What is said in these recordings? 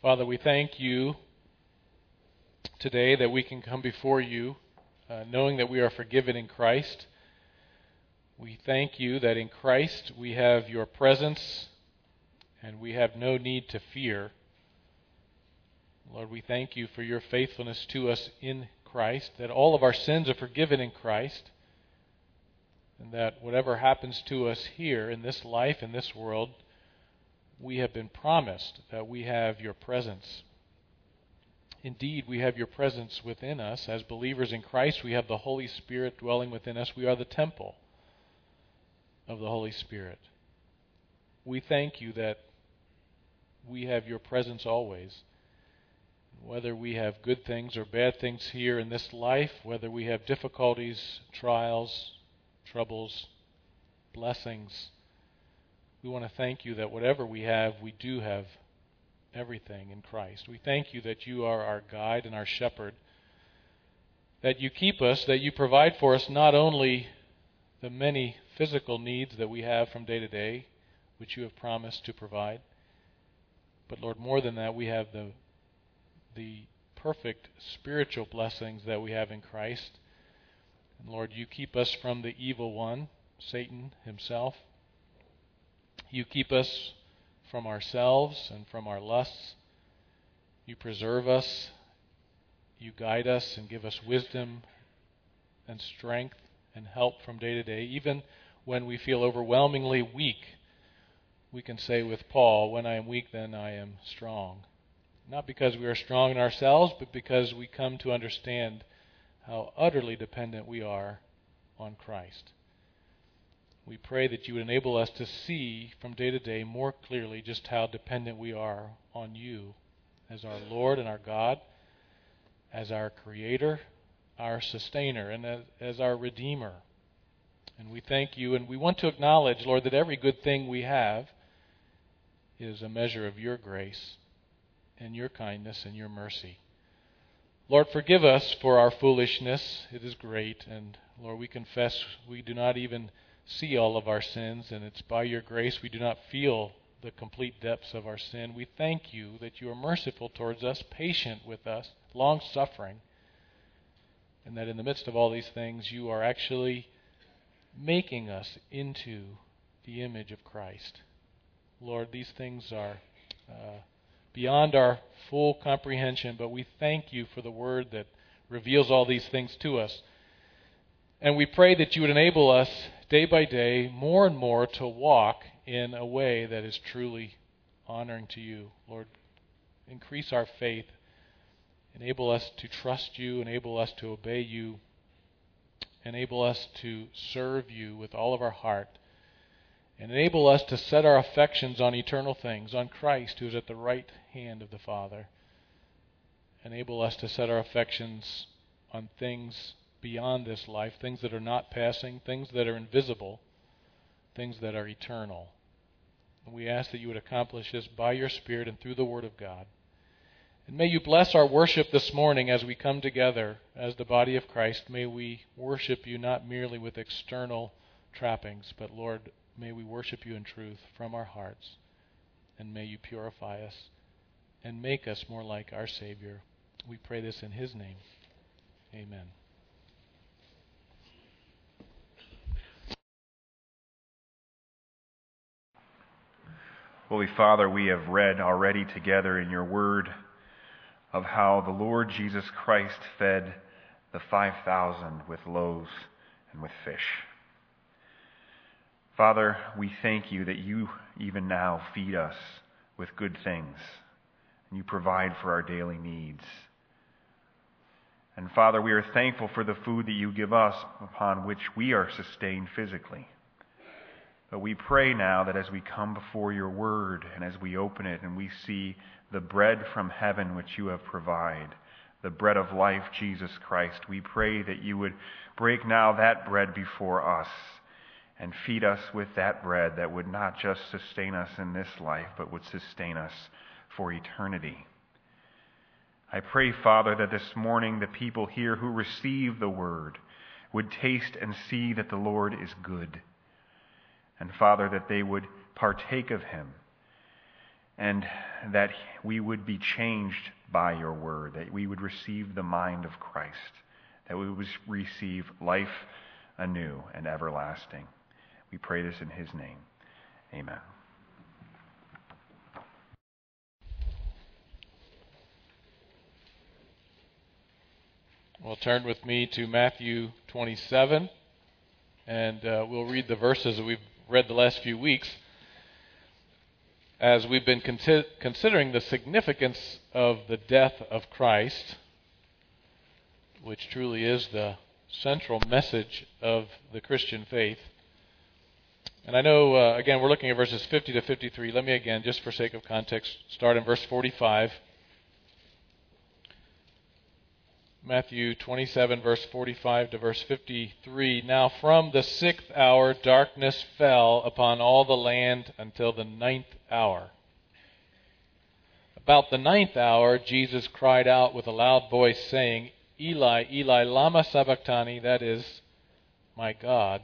Father, we thank you today that we can come before you knowing that we are forgiven in Christ. We thank you that in Christ we have your presence and we have no need to fear. Lord, we thank you for your faithfulness to us in Christ, that all of our sins are forgiven in Christ, and that whatever happens to us here in this life, in this world, we have been promised that we have your presence. Indeed, we have your presence within us. As believers in Christ, we have the Holy Spirit dwelling within us. We are the temple of the Holy Spirit. We thank you that we have your presence always. Whether we have good things or bad things here in this life, whether we have difficulties, trials, troubles, blessings, we want to thank you that whatever we have, we do have everything in Christ. We thank you that you are our guide and our shepherd, that you keep us, that you provide for us not only the many physical needs that we have from day to day, which you have promised to provide, but Lord, more than that, we have the perfect spiritual blessings that we have in Christ. And Lord, you keep us from the evil one, Satan himself. You keep us from ourselves and from our lusts. You preserve us. You guide us and give us wisdom and strength and help from day to day. Even when we feel overwhelmingly weak, we can say with Paul, when I am weak, then I am strong. Not because we are strong in ourselves, but because we come to understand how utterly dependent we are on Christ. We pray that you would enable us to see from day to day more clearly just how dependent we are on you as our Lord and our God, as our Creator, our Sustainer, and as our Redeemer. And we thank you, and we want to acknowledge, Lord, that every good thing we have is a measure of your grace and your kindness and your mercy. Lord, forgive us for our foolishness. It is great, and Lord, we confess we do not even see all of our sins, and it's by your grace we do not feel the complete depths of our sin. We thank you that you are merciful towards us, patient with us, long-suffering, and that in the midst of all these things you are actually making us into the image of Christ. Lord, these things are beyond our full comprehension, but we thank you for the word that reveals all these things to us. And we pray that you would enable us day by day more and more to walk in a way that is truly honoring to you. Lord, increase our faith. Enable us to trust you. Enable us to obey you. Enable us to serve you with all of our heart. And enable us to set our affections on eternal things, on Christ who is at the right hand of the Father. Enable us to set our affections on things beyond this life, things that are not passing, things that are invisible, things that are eternal. And we ask that you would accomplish this by your Spirit and through the Word of God. And may you bless our worship this morning as we come together as the body of Christ. May we worship you not merely with external trappings, but Lord, may we worship you in truth from our hearts. And may you purify us and make us more like our Savior. We pray this in his name. Amen. Holy Father, we have read already together in your word of how the Lord Jesus Christ fed the 5,000 with loaves and with fish. Father, we thank you that you even now feed us with good things, and you provide for our daily needs. And Father, we are thankful for the food that you give us upon which we are sustained physically. But we pray now that as we come before your word and as we open it and we see the bread from heaven which you have provided, the bread of life, Jesus Christ, we pray that you would break now that bread before us and feed us with that bread that would not just sustain us in this life, but would sustain us for eternity. I pray, Father, that this morning the people here who receive the word would taste and see that the Lord is good. And Father, that they would partake of him and that we would be changed by your word, that we would receive the mind of Christ, that we would receive life anew and everlasting. We pray this in his name. Amen. Well, turn with me to Matthew 27, and we'll read the verses that we've read the last few weeks as we've been considering the significance of the death of Christ, which truly is the central message of the Christian faith. And I know, again, we're looking at verses 50 to 53. Let me again, just for sake of context, start in verse 45. Matthew 27, verse 45 to verse 53. Now from the 6th hour darkness fell upon all the land until the 9th hour. About the 9th hour, Jesus cried out with a loud voice, saying, Eli, Eli, lama sabachthani, that is, my God,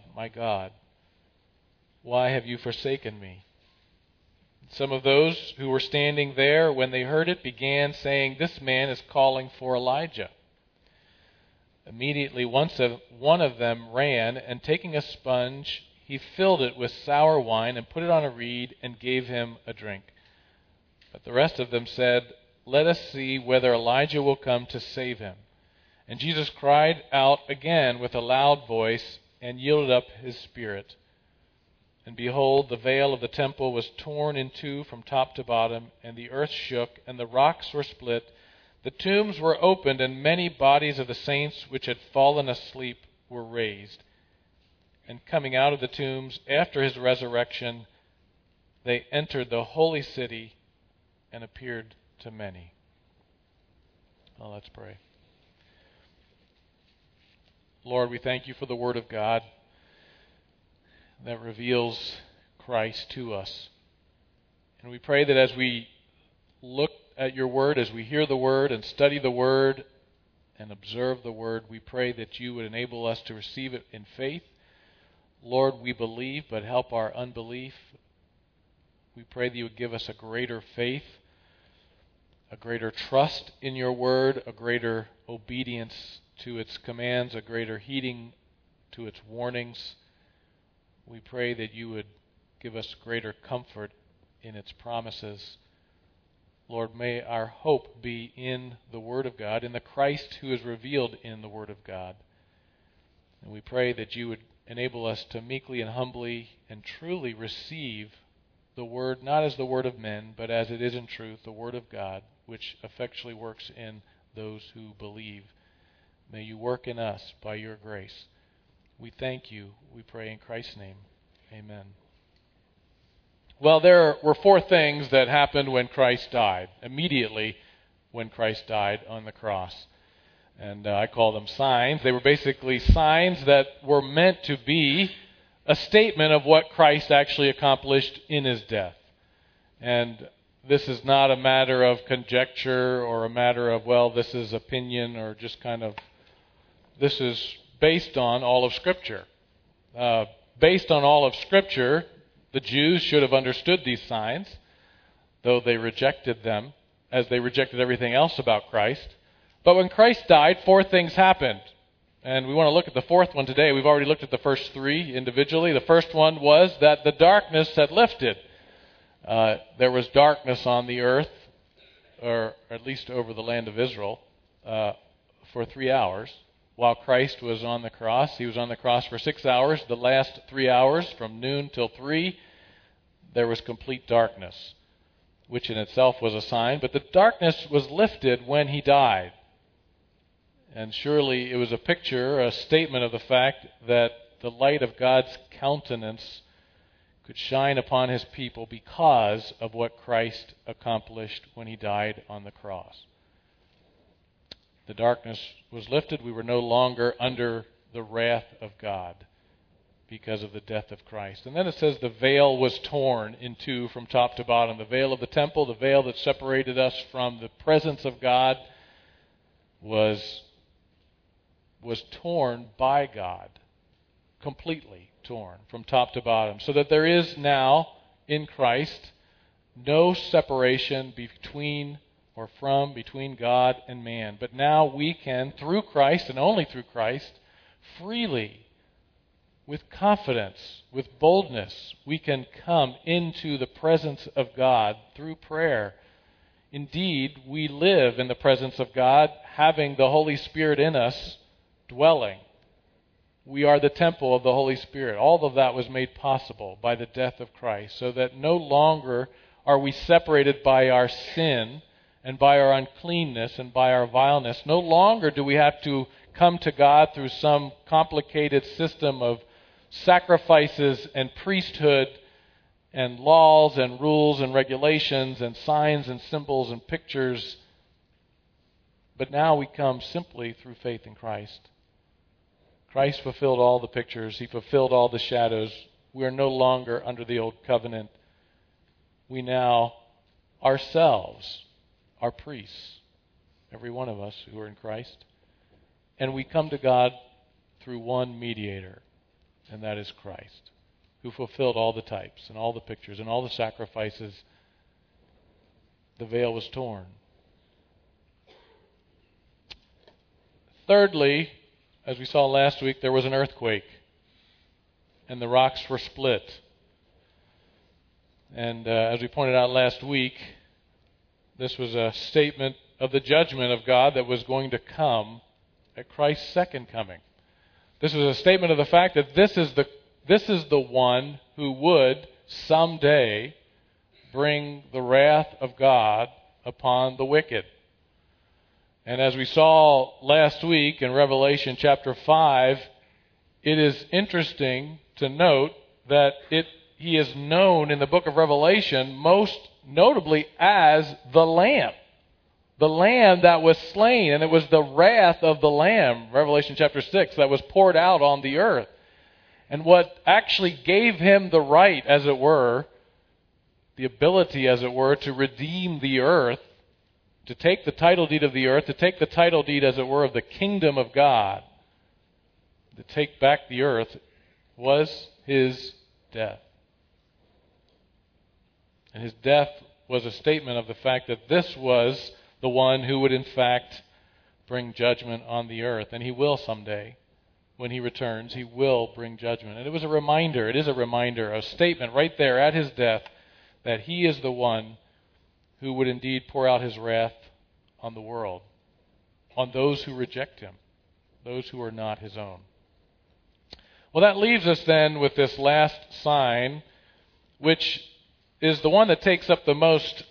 why have you forsaken me? Some of those who were standing there, when they heard it, began saying, This man is calling for Elijah. Immediately one of them ran, and taking a sponge, he filled it with sour wine and put it on a reed and gave him a drink. But the rest of them said, Let us see whether Elijah will come to save him. And Jesus cried out again with a loud voice and yielded up his spirit. And behold, the veil of the temple was torn in two from top to bottom, and the earth shook, and the rocks were split. The tombs were opened, and many bodies of the saints which had fallen asleep were raised. And coming out of the tombs after his resurrection, they entered the holy city and appeared to many. Well, let's pray. Lord, we thank you for the Word of God that reveals Christ to us. And we pray that as we look at your word, as we hear the word and study the word and observe the word, we pray that you would enable us to receive it in faith. Lord, we believe, but help our unbelief. We pray that you would give us a greater faith, a greater trust in your word, a greater obedience to its commands, a greater heeding to its warnings. We pray that you would give us greater comfort in its promises. Lord, may our hope be in the Word of God, in the Christ who is revealed in the Word of God. And we pray that you would enable us to meekly and humbly and truly receive the Word, not as the word of men, but as it is in truth, the Word of God, which effectually works in those who believe. May you work in us by your grace. We thank you, we pray in Christ's name. Amen. Well, there were four things that happened when Christ died, immediately when Christ died on the cross. And I call them signs. They were basically signs that were meant to be a statement of what Christ actually accomplished in his death. And this is not a matter of conjecture or a matter of, well, this is opinion or just kind of, this is based on all of Scripture. Based on all of Scripture, the Jews should have understood these signs, though they rejected them, as they rejected everything else about Christ. But when Christ died, four things happened. And we want to look at the fourth one today. We've already looked at the first three individually. The first one was that the darkness had lifted. There was darkness on the earth, or at least over the land of Israel, for 3 hours. While Christ was on the cross, he was on the cross for 6 hours. The last 3 hours, from noon till 3, there was complete darkness, which in itself was a sign. But the darkness was lifted when he died. And surely it was a picture, a statement of the fact that the light of God's countenance could shine upon his people because of what Christ accomplished when he died on the cross. The darkness was lifted. We were no longer under the wrath of God because of the death of Christ. And then it says the veil was torn in two from top to bottom. The veil of the temple, the veil that separated us from the presence of God, was torn by God, completely torn from top to bottom, so that there is now in Christ No separation between God and man. But now we can, through Christ and only through Christ, freely, with confidence, with boldness, we can come into the presence of God through prayer. Indeed, we live in the presence of God, having the Holy Spirit in us, dwelling. We are the temple of the Holy Spirit. All of that was made possible by the death of Christ, so that no longer are we separated by our sin and by our uncleanness and by our vileness. No longer do we have to come to God through some complicated system of sacrifices and priesthood and laws and rules and regulations and signs and symbols and pictures. But now we come simply through faith in Christ. Christ fulfilled all the pictures. He fulfilled all the shadows. We are no longer under the old covenant. We now ourselves are priests, every one of us who are in Christ. And we come to God through one mediator, and that is Christ, who fulfilled all the types and all the pictures and all the sacrifices. The veil was torn. Thirdly, as we saw last week, there was an earthquake, and the rocks were split. And as we pointed out last week, this was a statement of the judgment of God that was going to come at Christ's second coming. This was a statement of the fact that this is the one who would someday bring the wrath of God upon the wicked. And as we saw last week in Revelation chapter 5, it is interesting to note that he is known in the book of Revelation most notably as the Lamb. The Lamb that was slain, and it was the wrath of the Lamb, Revelation chapter 6, that was poured out on the earth. And what actually gave him the right, as it were, the ability, as it were, to redeem the earth, to take the title deed of the earth, to take the title deed, as it were, of the kingdom of God, to take back the earth, was his death. And his death was a statement of the fact that this was the one who would in fact bring judgment on the earth. And he will someday. When he returns, he will bring judgment. And it is a reminder, a statement right there at his death that he is the one who would indeed pour out his wrath on the world, on those who reject him, those who are not his own. Well, that leaves us then with this last sign, which is the one that takes up the most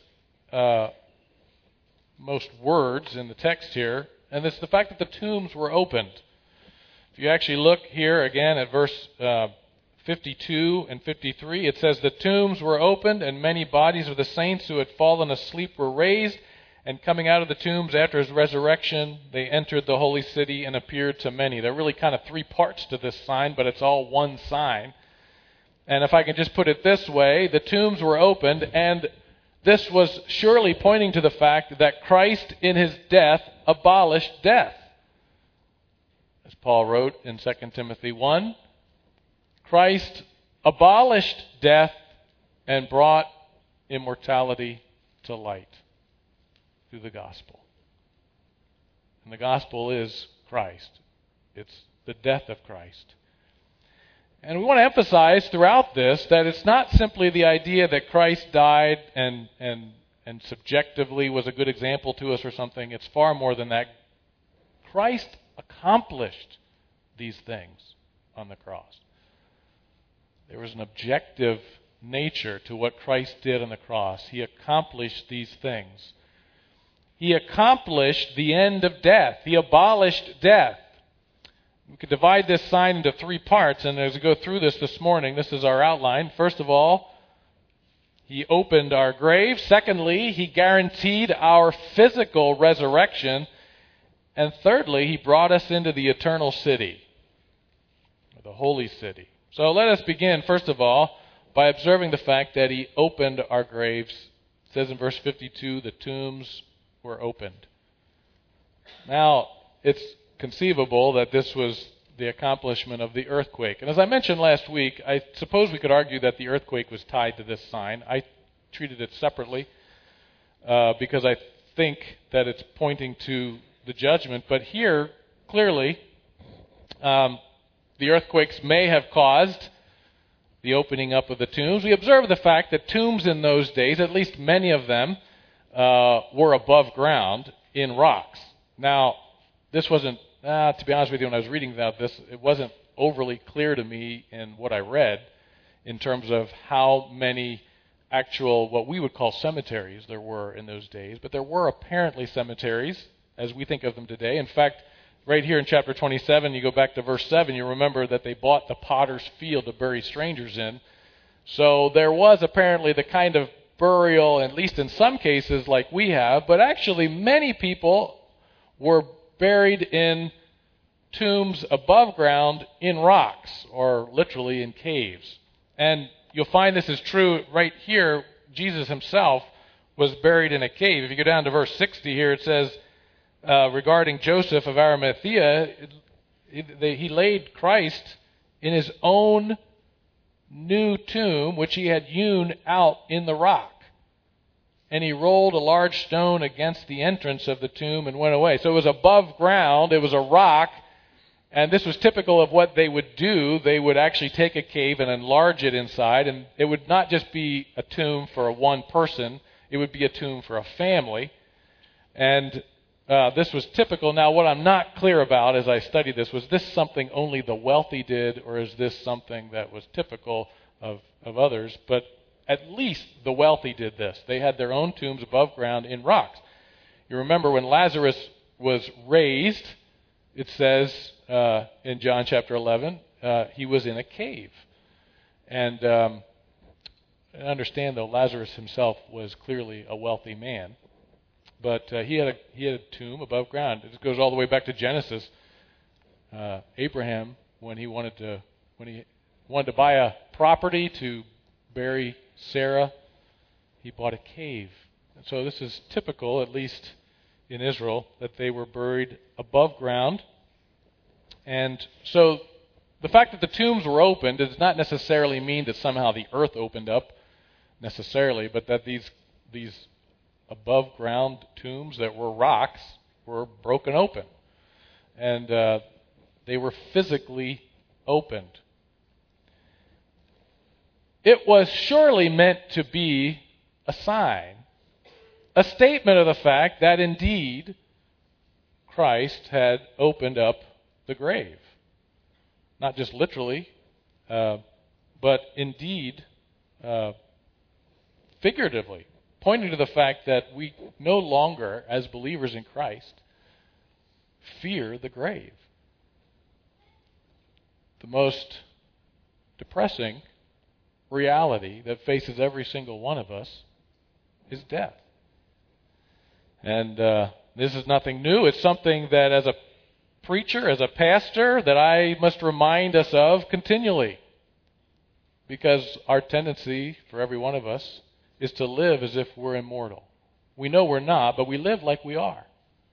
words in the text here, and it's the fact that the tombs were opened. If you actually look here again at verse 52 and 53, it says, "The tombs were opened, and many bodies of the saints who had fallen asleep were raised, and coming out of the tombs after his resurrection, they entered the holy city and appeared to many." There are really kind of three parts to this sign, but it's all one sign. And if I can just put it this way, the tombs were opened, and this was surely pointing to the fact that Christ in his death abolished death. As Paul wrote in 2 Timothy 1, Christ abolished death and brought immortality to light through the gospel. And the gospel is Christ. It's the death of Christ. And we want to emphasize throughout this that it's not simply the idea that Christ died and subjectively was a good example to us or something. It's far more than that. Christ accomplished these things on the cross. There was an objective nature to what Christ did on the cross. He accomplished these things. He accomplished the end of death. He abolished death. We could divide this sign into three parts, and as we go through this morning, this is our outline. First of all, he opened our grave. Secondly, he guaranteed our physical resurrection. And thirdly, he brought us into the eternal city, the holy city. So let us begin, first of all, by observing the fact that he opened our graves. It says in verse 52, the tombs were opened. Now, it's conceivable that this was the accomplishment of the earthquake. And as I mentioned last week, I suppose we could argue that the earthquake was tied to this sign. I treated it separately because I think that it's pointing to the judgment. But here, clearly, the earthquakes may have caused the opening up of the tombs. We observe the fact that tombs in those days, at least many of them, were above ground in rocks. Now, this wasn't, to be honest with you, when I was reading about this, it wasn't overly clear to me in what I read in terms of how many actual, what we would call cemeteries there were in those days. But there were apparently cemeteries, as we think of them today. In fact, right here in chapter 27, you go back to verse 7, you remember that they bought the potter's field to bury strangers in. So there was apparently the kind of burial, at least in some cases, like we have, but actually many people were buried in tombs above ground in rocks, or literally in caves. And you'll find this is true right here. Jesus himself was buried in a cave. If you go down to verse 60 here, it says, regarding Joseph of Arimathea, he laid Christ in his own new tomb, which he had hewn out in the rock. And he rolled a large stone against the entrance of the tomb and went away. So it was above ground, it was a rock, and this was typical of what they would do. They would actually take a cave and enlarge it inside, and it would not just be a tomb for one person, it would be a tomb for a family. And this was typical. Now, what I'm not clear about as I studied this, was this something only the wealthy did, or is this something that was typical of others? But at least the wealthy did this. They had their own tombs above ground in rocks. You remember when Lazarus was raised, it says in John chapter 11, he was in a cave. And I understand, though, Lazarus himself was clearly a wealthy man. But he had a tomb above ground. It goes all the way back to Genesis. Abraham, when he wanted to buy a property to bury Sarah, he bought a cave. And so this is typical, at least in Israel, that they were buried above ground. And so the fact that the tombs were opened does not necessarily mean that somehow the earth opened up necessarily, but that these above ground tombs that were rocks were broken open. And they were physically opened. It was surely meant to be a sign, a statement of the fact that indeed Christ had opened up the grave. Not just literally, but indeed figuratively, pointing to the fact that we no longer, as believers in Christ, fear the grave. The most depressing reality that faces every single one of us is death. And this is nothing new. It's something that as a preacher, as a pastor, that I must remind us of continually. Because our tendency for every one of us is to live as if we're immortal. We know we're not, but we live like we are.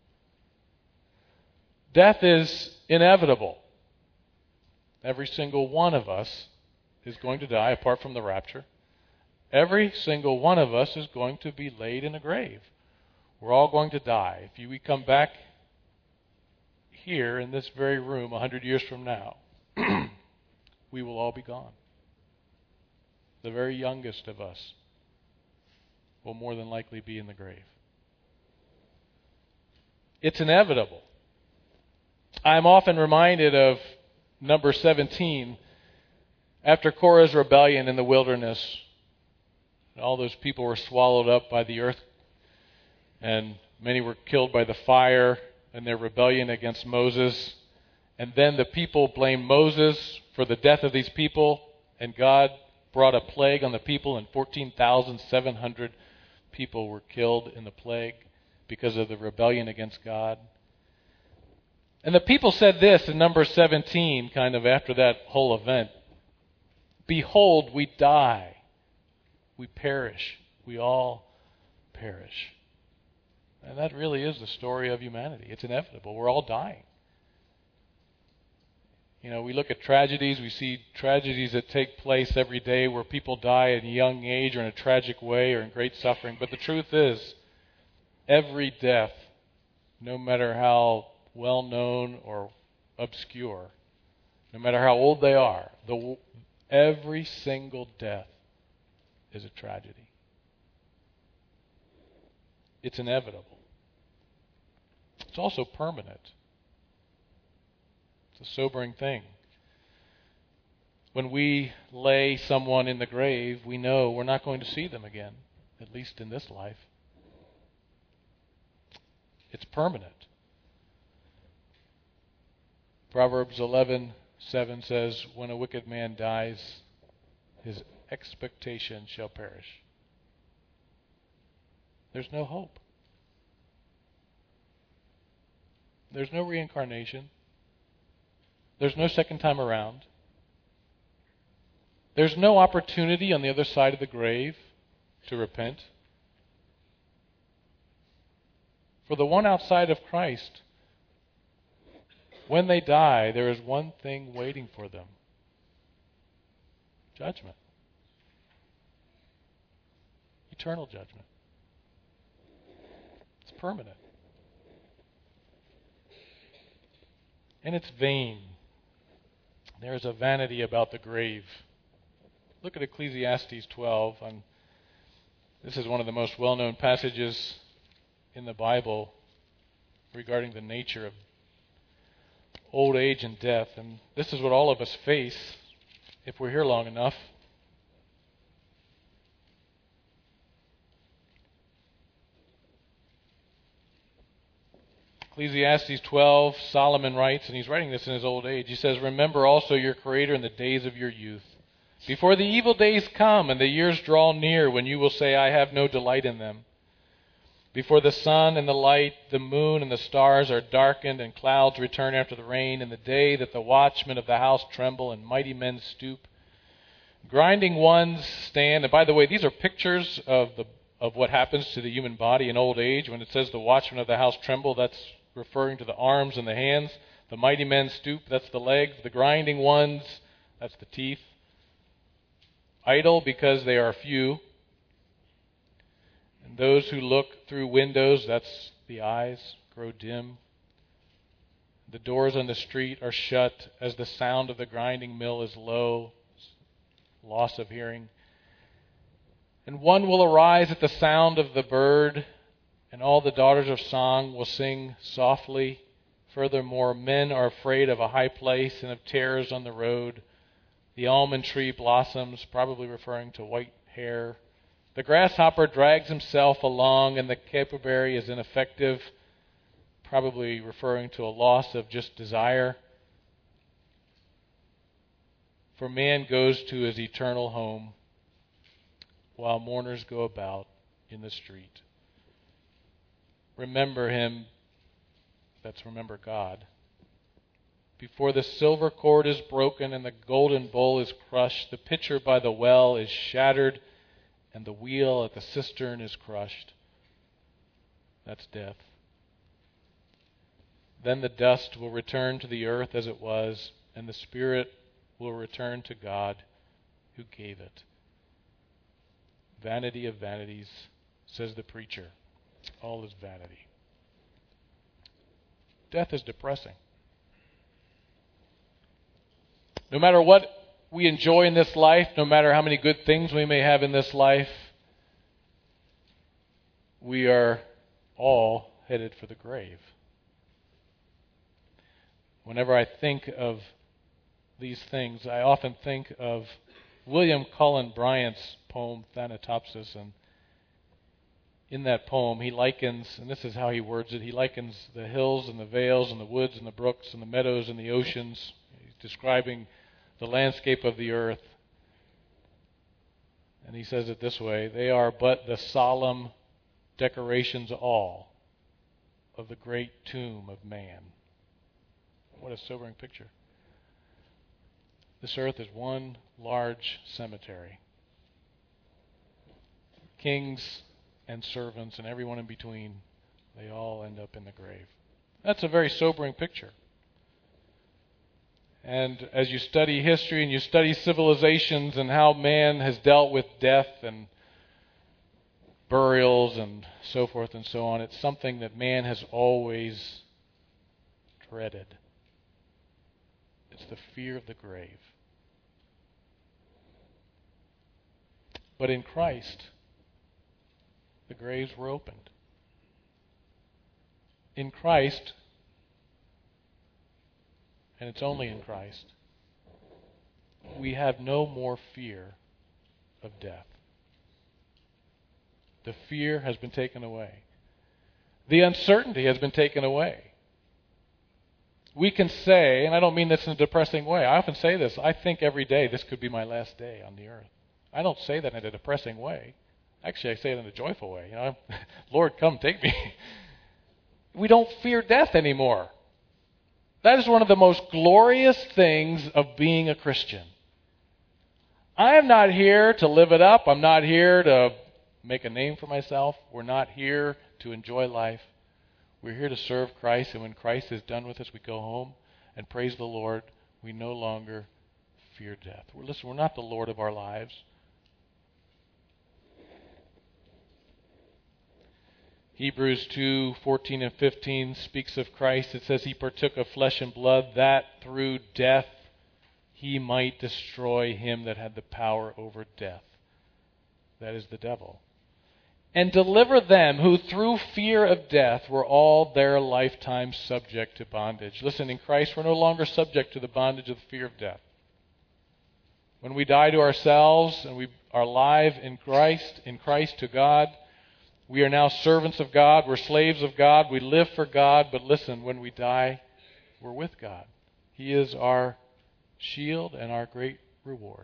Death is inevitable. Every single one of us is going to die, apart from the rapture. Every single one of us is going to be laid in a grave. We're all going to die. If we come back here in this very room 100 years from now, we will all be gone. The very youngest of us will more than likely be in the grave. It's inevitable. I'm often reminded of number 17. After Korah's rebellion in the wilderness, all those people were swallowed up by the earth, and many were killed by the fire in their rebellion against Moses. And then the people blamed Moses for the death of these people, and God brought a plague on the people, and 14,700 people were killed in the plague because of the rebellion against God. And the people said this in number 17, kind of after that whole event: "Behold, we die. We perish. We all perish." And that really is the story of humanity. It's inevitable. We're all dying. You know, we look at tragedies, we see tragedies that take place every day where people die at a young age or in a tragic way or in great suffering. But the truth is, every death, no matter how well known or obscure, no matter how old they are, every single death is a tragedy. It's inevitable. It's also permanent. It's a sobering thing. When we lay someone in the grave, we know we're not going to see them again, at least in this life. It's permanent. Proverbs 11:7 says, "When a wicked man dies, his expectation shall perish." There's no hope. There's no reincarnation. There's no second time around. There's no opportunity on the other side of the grave to repent. For the one outside of Christ, when they die, there is one thing waiting for them: judgment. Eternal judgment. It's permanent. And it's vain. There is a vanity about the grave. Look at Ecclesiastes 12. This is one of the most well-known passages in the Bible regarding the nature of old age and death. And this is what all of us face if we're here long enough. Ecclesiastes 12, Solomon writes, and he's writing this in his old age. He says, "Remember also your Creator in the days of your youth, before the evil days come and the years draw near when you will say, 'I have no delight in them.' Before the sun and the light, the moon and the stars are darkened and clouds return after the rain, in the day that the watchmen of the house tremble and mighty men stoop. Grinding ones stand." And by the way, these are pictures of what happens to the human body in old age. When it says the watchmen of the house tremble, that's referring to the arms and the hands. The mighty men stoop, that's the legs. The grinding ones, that's the teeth. Idle because they are few. And those who look through windows, that's the eyes, grow dim. The doors on the street are shut as the sound of the grinding mill is low, loss of hearing. And one will arise at the sound of the bird, and all the daughters of song will sing softly. Furthermore, men are afraid of a high place and of terrors on the road. The almond tree blossoms, probably referring to white hair. The grasshopper drags himself along, and the caperberry is ineffective, probably referring to a loss of just desire. For man goes to his eternal home, while mourners go about in the street. Remember him, that's remember God. Before the silver cord is broken and the golden bowl is crushed, the pitcher by the well is shattered, and the wheel at the cistern is crushed. That's death. Then the dust will return to the earth as it was, and the spirit will return to God who gave it. Vanity of vanities, says the preacher. All is vanity. Death is depressing. No matter what we enjoy in this life, no matter how many good things we may have in this life, we are all headed for the grave. Whenever I think of these things, I often think of William Cullen Bryant's poem, Thanatopsis. And in that poem, he likens, and this is how he words it, he likens the hills and the vales and the woods and the brooks and the meadows and the oceans. He's describing the landscape of the earth. And he says it this way: they are but the solemn decorations all of the great tomb of man. What a sobering picture. This earth is one large cemetery. Kings and servants and everyone in between, they all end up in the grave. That's a very sobering picture. And as you study history and you study civilizations and how man has dealt with death and burials and so forth and so on, it's something that man has always dreaded. It's the fear of the grave. But in Christ, the graves were opened. In Christ, and it's only in Christ, we have no more fear of death. The fear has been taken away. The uncertainty has been taken away. We can say, and I don't mean this in a depressing way, I often say this, I think every day this could be my last day on the earth. I don't say that in a depressing way. Actually, I say it in a joyful way. Lord, come take me. We don't fear death anymore. That is one of the most glorious things of being a Christian. I am not here to live it up. I'm not here to make a name for myself. We're not here to enjoy life. We're here to serve Christ, and when Christ is done with us, we go home and praise the Lord. We no longer fear death. Listen, we're not the Lord of our lives. Hebrews 2:14 and 15 speaks of Christ. It says he partook of flesh and blood, that through death he might destroy him that had the power over death. That is the devil. And deliver them who through fear of death were all their lifetime subject to bondage. Listen, in Christ we're no longer subject to the bondage of the fear of death. When we die to ourselves and we are alive in Christ to God, we are now servants of God. We're slaves of God. We live for God. But listen, when we die, we're with God. He is our shield and our great reward.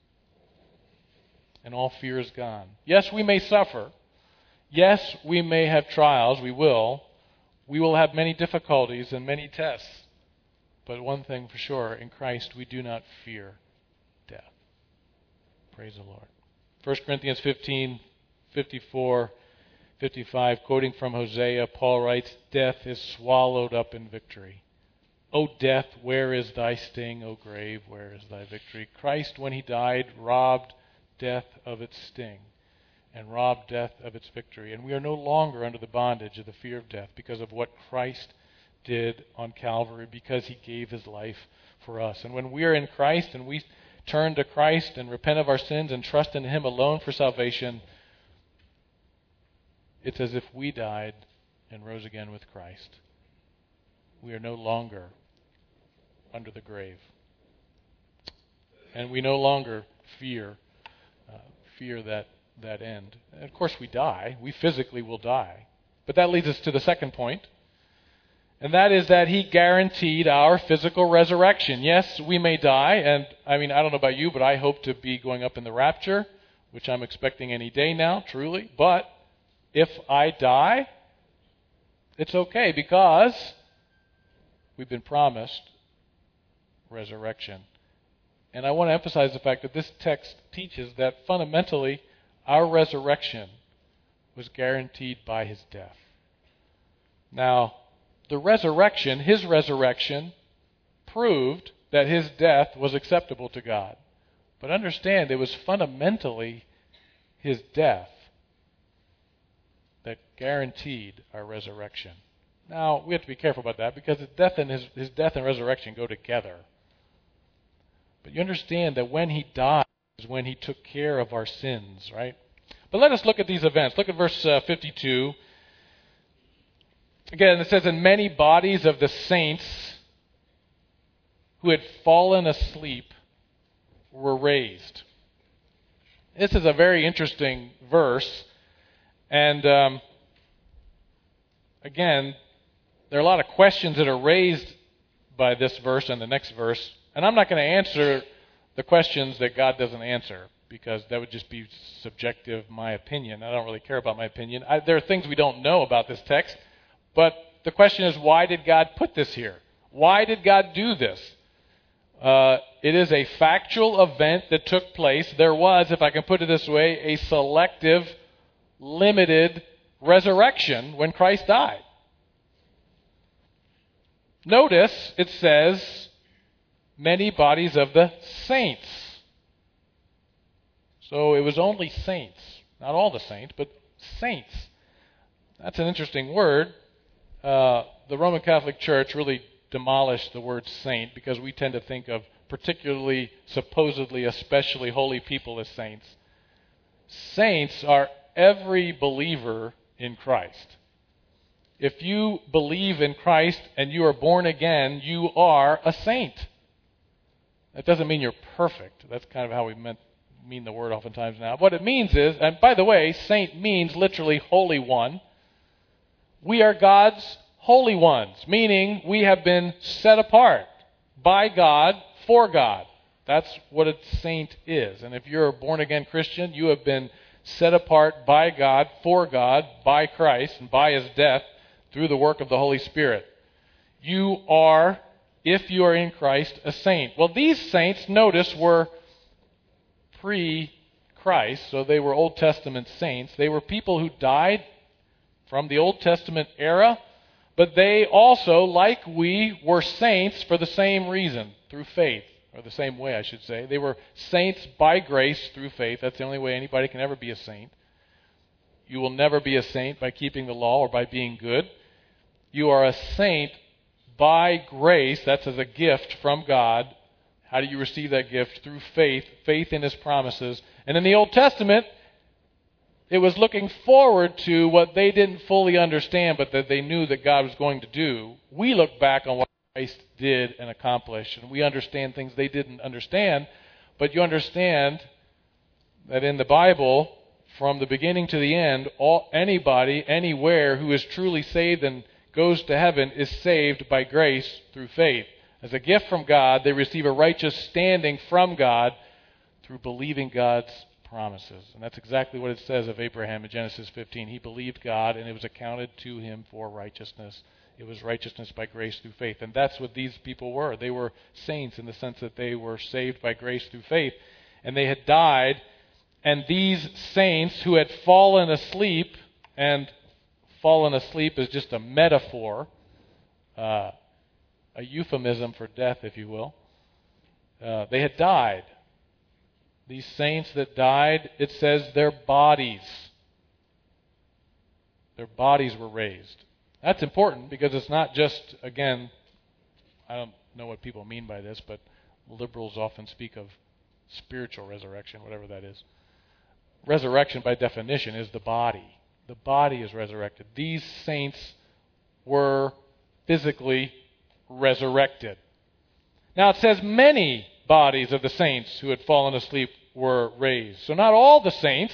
And all fear is gone. Yes, we may suffer. Yes, we may have trials. We will. We will have many difficulties and many tests. But one thing for sure, in Christ we do not fear death. Praise the Lord. 1 Corinthians 15:54. 55, quoting from Hosea, Paul writes, death is swallowed up in victory. O death, where is thy sting? O grave, where is thy victory? Christ, when he died, robbed death of its sting and robbed death of its victory. And we are no longer under the bondage of the fear of death because of what Christ did on Calvary, because he gave his life for us. And when we are in Christ and we turn to Christ and repent of our sins and trust in him alone for salvation, it's as if we died and rose again with Christ. We are no longer under the grave. And we no longer fear that end. And of course we die. We physically will die. But that leads us to the second point. And that is that he guaranteed our physical resurrection. Yes, we may die. And I don't know about you, but I hope to be going up in the rapture, which I'm expecting any day now, truly. But if I die, it's okay because we've been promised resurrection. And I want to emphasize the fact that this text teaches that fundamentally our resurrection was guaranteed by his death. Now, the resurrection, his resurrection, proved that his death was acceptable to God. But understand, it was fundamentally his death that guaranteed our resurrection. Now, we have to be careful about that because his death and resurrection go together. But you understand that when he died is when he took care of our sins, right? But let us look at these events. Look at verse 52. Again, it says, and many bodies of the saints who had fallen asleep were raised. This is a very interesting verse. And again, there are a lot of questions that are raised by this verse and the next verse. And I'm not going to answer the questions that God doesn't answer, because that would just be subjective, my opinion. I don't really care about my opinion. There are things we don't know about this text. But the question is, why did God put this here? Why did God do this? It is a factual event that took place. There was, if I can put it this way, a selective, limited resurrection when Christ died. Notice it says, many bodies of the saints. So it was only saints. Not all the saints, but saints. That's an interesting word. The Roman Catholic Church really demolished the word saint because we tend to think of particularly, supposedly, especially holy people as saints. Saints are every believer in Christ. If you believe in Christ and you are born again, you are a saint. That doesn't mean you're perfect. That's kind of how we mean the word oftentimes now. What it means is, and by the way, saint means literally holy one. We are God's holy ones, meaning we have been set apart by God for God. That's what a saint is. And if you're a born-again Christian, you have been set apart by God, for God, by Christ, and by His death through the work of the Holy Spirit. You are, if you are in Christ, a saint. Well, these saints, notice, were pre-Christ, so they were Old Testament saints. They were people who died from the Old Testament era, but they also, like we, were saints for the same reason, through faith, or the same way, I should say. They were saints by grace through faith. That's the only way anybody can ever be a saint. You will never be a saint by keeping the law or by being good. You are a saint by grace. That's as a gift from God. How do you receive that gift? Through faith, faith in His promises. And in the Old Testament, it was looking forward to what they didn't fully understand, but that they knew that God was going to do. We look back on what Christ did and accomplished, and we understand things they didn't understand. But you understand that in the Bible, from the beginning to the end, anybody, anywhere who is truly saved and goes to heaven is saved by grace through faith. As a gift from God, they receive a righteous standing from God through believing God's promises. And that's exactly what it says of Abraham in Genesis 15. He believed God, and it was accounted to him for righteousness. It was righteousness by grace through faith. And that's what these people were. They were saints in the sense that they were saved by grace through faith. And they had died, and these saints who had fallen asleep, and fallen asleep is just a metaphor, a euphemism for death, if you will. They had died. These saints that died, it says their bodies were raised. That's important because it's not just, again, I don't know what people mean by this, but liberals often speak of spiritual resurrection, whatever that is. Resurrection, by definition, is the body. The body is resurrected. These saints were physically resurrected. Now it says many bodies of the saints who had fallen asleep were raised. So not all the saints,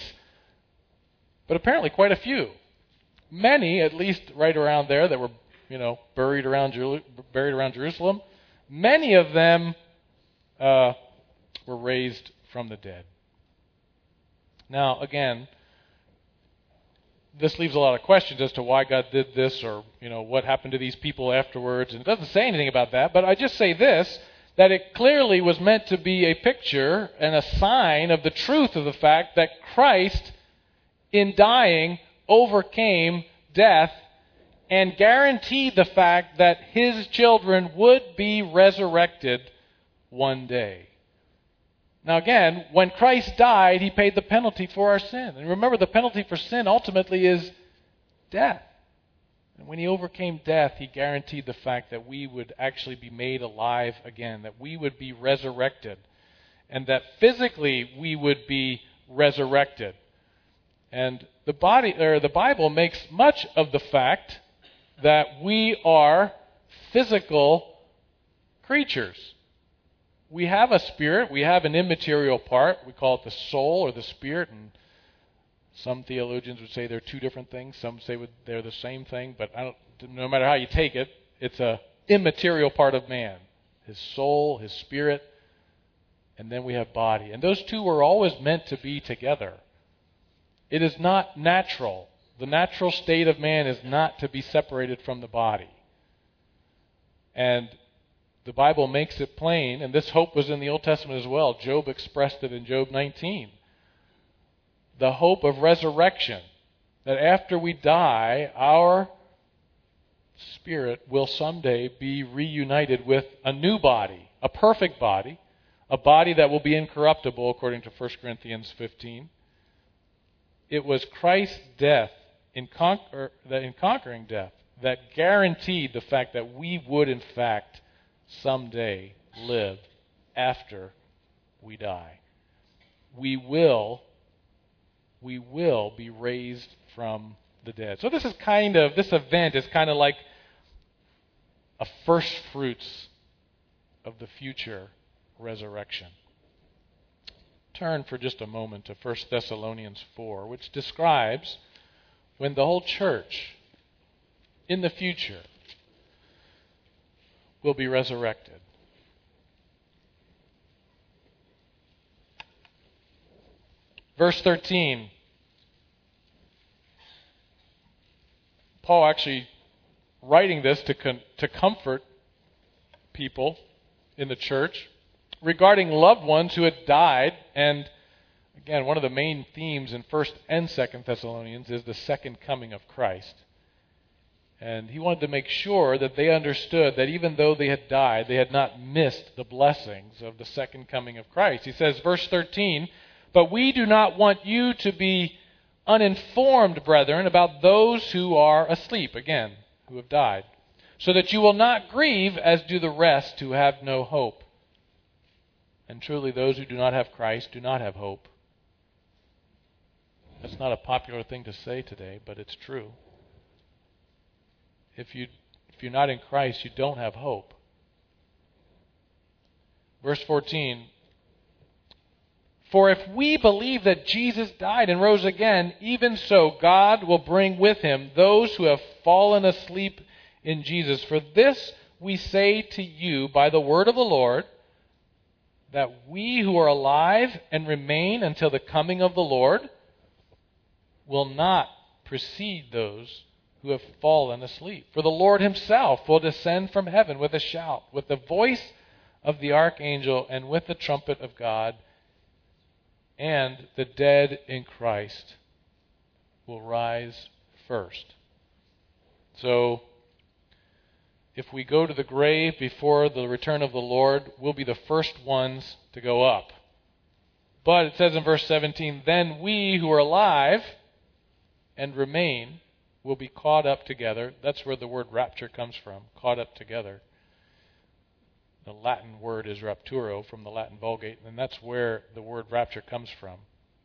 but apparently quite a few. Many, at least right around there, that were, buried around Jerusalem. Many of them were raised from the dead. Now, again, this leaves a lot of questions as to why God did this, or what happened to these people afterwards. And it doesn't say anything about that, but I just say this, that it clearly was meant to be a picture and a sign of the truth of the fact that Christ, in dying, overcame death and guaranteed the fact that His children would be resurrected one day. Now again, when Christ died, He paid the penalty for our sin. And remember, the penalty for sin ultimately is death. And when He overcame death, He guaranteed the fact that we would actually be made alive again, that we would be resurrected, and that physically we would be resurrected. And the Bible makes much of the fact that we are physical creatures. We have a spirit, we have an immaterial part, we call it the soul or the spirit, and some theologians would say they're two different things. Some say they're the same thing, but no matter how you take it, it's an immaterial part of man. His soul, his spirit, and then we have body. And those two were always meant to be together. It is not natural. The natural state of man is not to be separated from the body. And the Bible makes it plain, and this hope was in the Old Testament as well. Job expressed it in Job 19. The hope of resurrection, that after we die, our spirit will someday be reunited with a new body, a perfect body, a body that will be incorruptible according to 1 Corinthians 15. It was Christ's death in conquering death that guaranteed the fact that we would in fact someday live after we die. We will be raised from the dead. So this event is kind of like a first fruits of the future resurrection. Turn for just a moment to 1 Thessalonians 4, which describes when the whole church in the future will be resurrected. Verse 13. Paul actually writing this to comfort people in the church regarding loved ones who had died. And again, one of the main themes in 1st and 2nd Thessalonians is the second coming of Christ. And he wanted to make sure that they understood that even though they had died, they had not missed the blessings of the second coming of Christ. He says, verse 13, "But we do not want you to be uninformed, brethren, about those who are asleep," again, who have died, "so that you will not grieve as do the rest who have no hope. And truly those who do not have Christ do not have hope." That's not a popular thing to say today, but it's true. If you're not in Christ, you don't have hope. Verse 14, "For if we believe that Jesus died and rose again, even so God will bring with him those who have fallen asleep in Jesus. For this we say to you by the word of the Lord, that we who are alive and remain until the coming of the Lord will not precede those who have fallen asleep. For the Lord himself will descend from heaven with a shout, with the voice of the archangel, and with the trumpet of God, and the dead in Christ will rise first." So, if we go to the grave before the return of the Lord, we'll be the first ones to go up. But it says in verse 17, "Then we who are alive and remain will be caught up together." That's where the word rapture comes from, caught up together. The Latin word is rapturo from the Latin Vulgate, and that's where the word rapture comes from.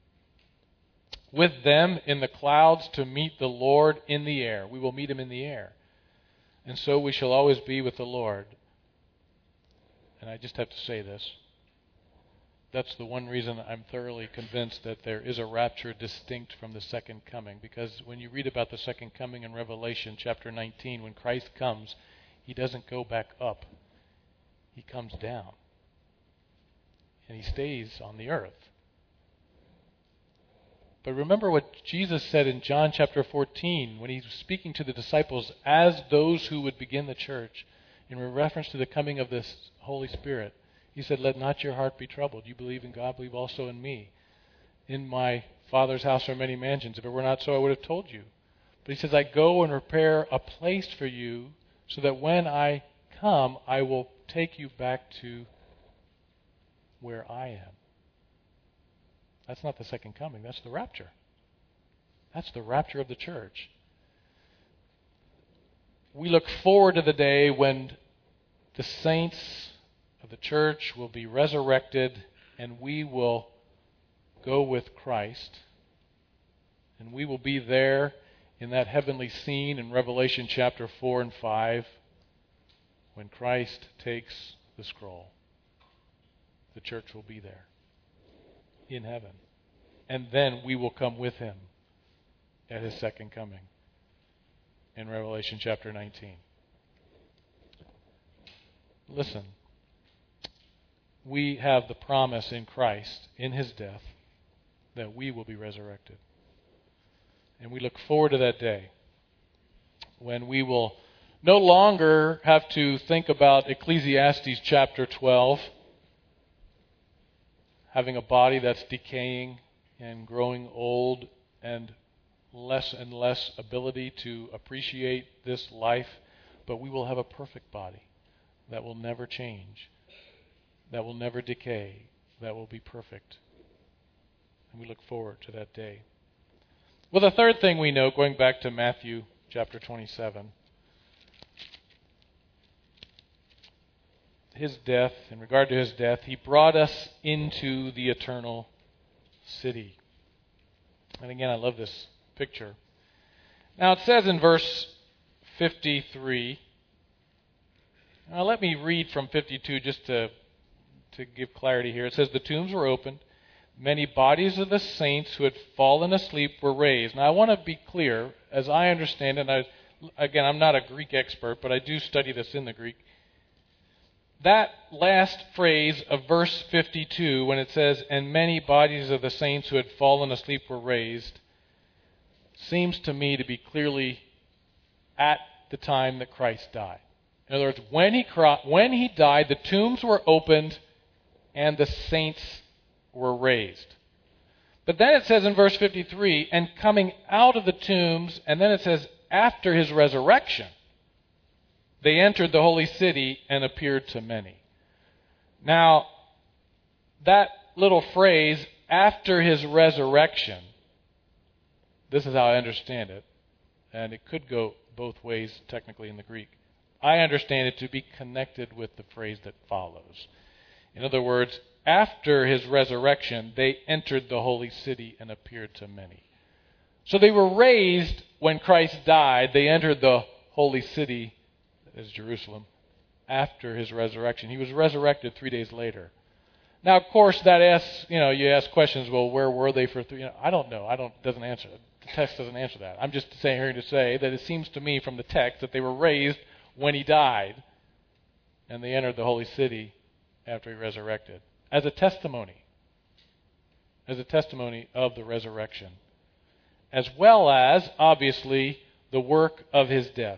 "With them in the clouds to meet the Lord in the air." We will meet him in the air. "And so we shall always be with the Lord." And I just have to say this. That's the one reason I'm thoroughly convinced that there is a rapture distinct from the second coming. Because when you read about the second coming in Revelation chapter 19, when Christ comes, he doesn't go back up. He comes down. And he stays on the earth. But remember what Jesus said in John chapter 14 when he was speaking to the disciples as those who would begin the church in reference to the coming of the Holy Spirit. He said, "Let not your heart be troubled. You believe in God, believe also in me. In my Father's house are many mansions. If it were not so, I would have told you." But he says, "I go and prepare a place for you so that when I come, I will take you back to where I am." That's not the second coming. That's the rapture. That's the rapture of the church. We look forward to the day when the saints of the church will be resurrected and we will go with Christ. And we will be there in that heavenly scene in Revelation chapter 4 and 5 when Christ takes the scroll. The church will be there in heaven. And then we will come with him at his second coming in Revelation chapter 19. Listen, we have the promise in Christ, in his death, that we will be resurrected. And we look forward to that day when we will no longer have to think about Ecclesiastes chapter 12, having a body that's decaying and growing old and less ability to appreciate this life, but we will have a perfect body that will never change. that will never decay, that will be perfect. And we look forward to that day. Well, the third thing we know, going back to Matthew chapter 27, his death, in regard to his death, he brought us into the eternal city. And again, I love this picture. Now it says in verse 53, now let me read from 52 just to give clarity here. It says, the tombs were opened, many bodies of the saints who had fallen asleep were raised. Now I want to be clear, as I understand it, again, I'm not a Greek expert, but I do study this in the Greek. That last phrase of verse 52, when it says, and many bodies of the saints who had fallen asleep were raised, seems to me to be clearly at the time that Christ died. In other words, when he died, the tombs were opened and the saints were raised. But then it says in verse 53, and coming out of the tombs, and then it says, after his resurrection, they entered the holy city and appeared to many. Now, that little phrase, after his resurrection, this is how I understand it, and it could go both ways technically in the Greek. I understand it to be connected with the phrase that follows. In other words, after his resurrection, they entered the holy city and appeared to many. So they were raised when Christ died. They entered the holy city, as Jerusalem, after his resurrection. He was resurrected 3 days later. Now, of course, that asks, you ask questions, well, where were they for 3? I don't know. Doesn't answer it. The text doesn't answer that. I'm just here to say that it seems to me from the text that they were raised when he died, and they entered the holy city after he resurrected, as a testimony of the resurrection, as well as, obviously, the work of his death.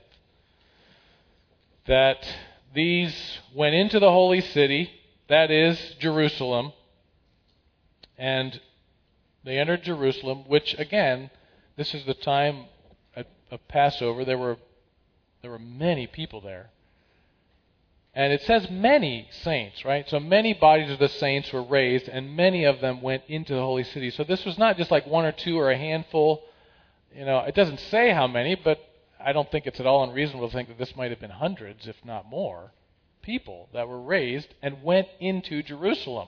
That these went into the holy city, that is Jerusalem, and they entered Jerusalem, which again, this is the time of Passover. There were many people there. And it says many saints, right? So many bodies of the saints were raised, and many of them went into the holy city. So this was not just like one or two or a handful. It doesn't say how many, but I don't think it's at all unreasonable to think that this might have been hundreds, if not more, people that were raised and went into Jerusalem.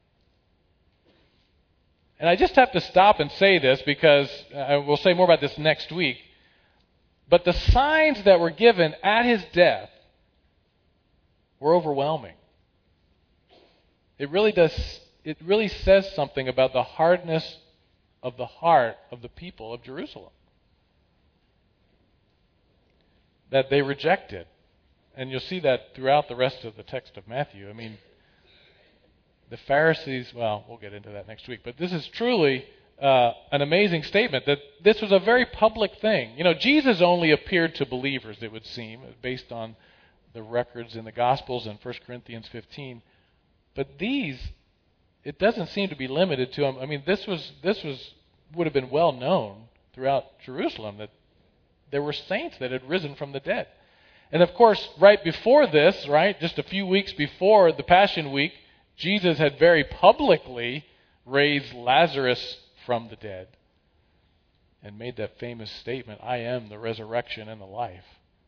And I just have to stop and say this because we'll say more about this next week. But the signs that were given at his death were overwhelming. It really says something about the hardness of the heart of the people of Jerusalem that they rejected. And you'll see that throughout the rest of the text of Matthew. I mean, the Pharisees, well, we'll get into that next week, but this is truly an amazing statement that this was a very public thing. Jesus only appeared to believers, it would seem, based on the records in the Gospels and 1 Corinthians 15. But these, it doesn't seem to be limited to them. I mean, this would have been well known throughout Jerusalem that there were saints that had risen from the dead. And of course, right before this, right, just a few weeks before the Passion Week, Jesus had very publicly raised Lazarus from the dead and made that famous statement, I am the resurrection and the life.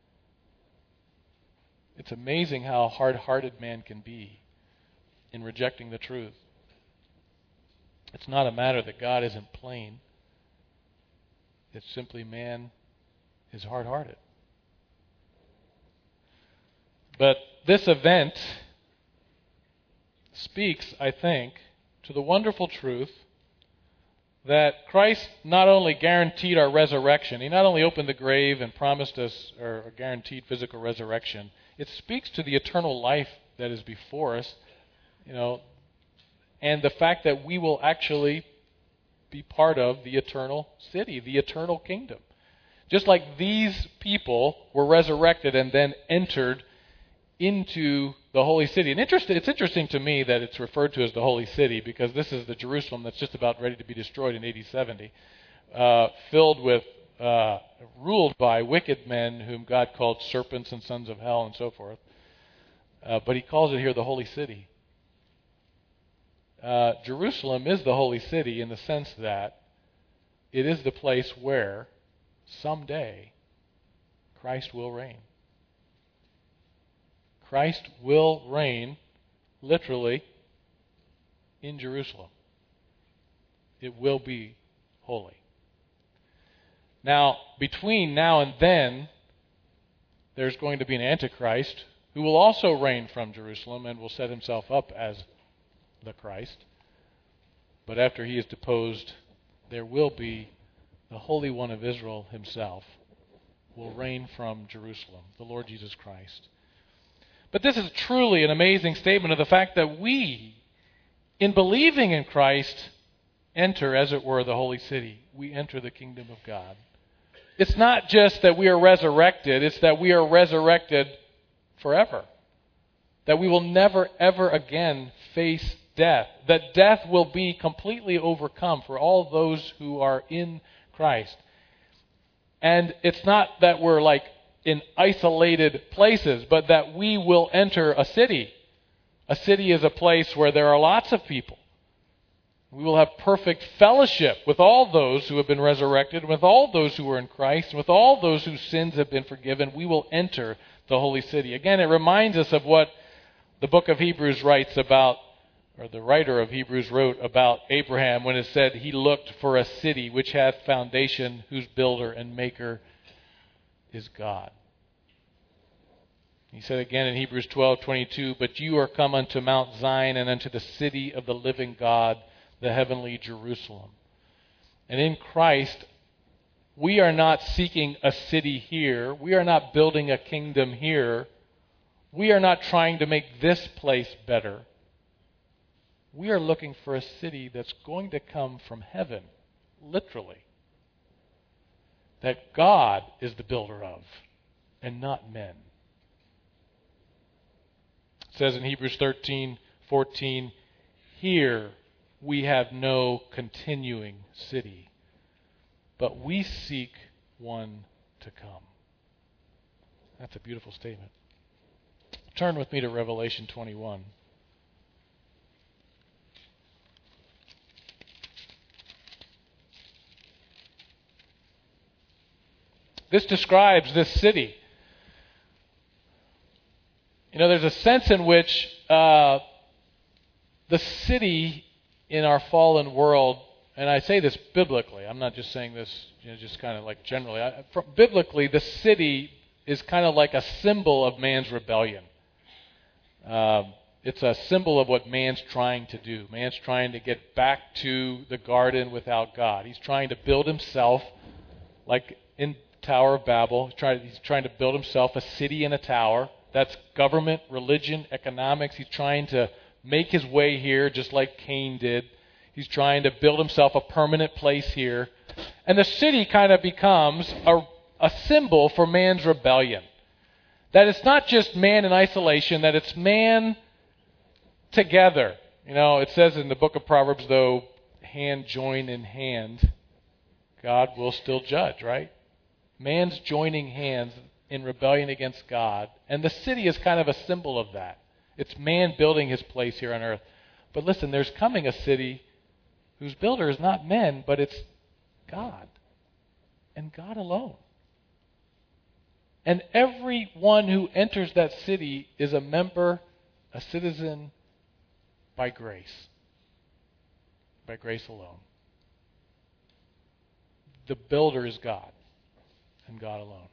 It's amazing how hard-hearted man can be in rejecting the truth. It's not a matter that God isn't plain. It's simply man is hard-hearted. But this event speaks, I think, to the wonderful truth that Christ not only guaranteed our resurrection, he not only opened the grave and promised us or guaranteed physical resurrection, it speaks to the eternal life that is before us, and the fact that we will actually be part of the eternal city, the eternal kingdom. Just like these people were resurrected and then entered into the holy city. And it's interesting to me that it's referred to as the holy city because this is the Jerusalem that's just about ready to be destroyed in AD 70, filled with, ruled by wicked men whom God called serpents and sons of hell and so forth. But he calls it here the holy city. Jerusalem is the holy city in the sense that it is the place where someday Christ will reign. Christ will reign, literally, in Jerusalem. It will be holy. Now, between now and then, there's going to be an Antichrist who will also reign from Jerusalem and will set himself up as the Christ. But after he is deposed, there will be the Holy One of Israel himself will reign from Jerusalem, the Lord Jesus Christ. But this is truly an amazing statement of the fact that we, in believing in Christ, enter, as it were, the holy city. We enter the kingdom of God. It's not just that we are resurrected, it's that we are resurrected forever. That we will never, ever again face death. That death will be completely overcome for all those who are in Christ. And it's not that we're like in isolated places, but that we will enter a city. A city is a place where there are lots of people. We will have perfect fellowship with all those who have been resurrected, with all those who are in Christ, with all those whose sins have been forgiven. We will enter the holy city. Again, it reminds us of what the book of Hebrews writes about, or the writer of Hebrews wrote about Abraham when it said he looked for a city which hath foundation, whose builder and maker is God. He said again in Hebrews 12:22, but you are come unto Mount Zion and unto the city of the living God, the heavenly Jerusalem. And in Christ, we are not seeking a city here. We are not building a kingdom here. We are not trying to make this place better. We are looking for a city that's going to come from heaven, literally. That God is the builder of, and not men. It says in Hebrews 13:14, here we have no continuing city, but we seek one to come. That's a beautiful statement. Turn with me to Revelation 21. This describes this city. You know, there's a sense in which the city in our fallen world, and I say this biblically, I'm not just saying this, just kind of like generally. Biblically, the city is kind of like a symbol of man's rebellion. It's a symbol of what man's trying to do. Man's trying to get back to the garden without God. He's trying to build himself, like in Tower of Babel. He's trying to build himself a city in a tower. That's government, religion, economics. He's trying to make his way here just like Cain did. He's trying to build himself a permanent place here. And the city kind of becomes a symbol for man's rebellion. That it's not just man in isolation, that it's man together. You know, it says in the book of Proverbs, though, hand join in hand, God will still judge, right? Man's joining hands in rebellion against God. And the city is kind of a symbol of that. It's man building his place here on earth. But listen, there's coming a city whose builder is not men, but it's God. And God alone. And everyone who enters that city is a member, a citizen, by grace. By grace alone. The builder is God. And God alone.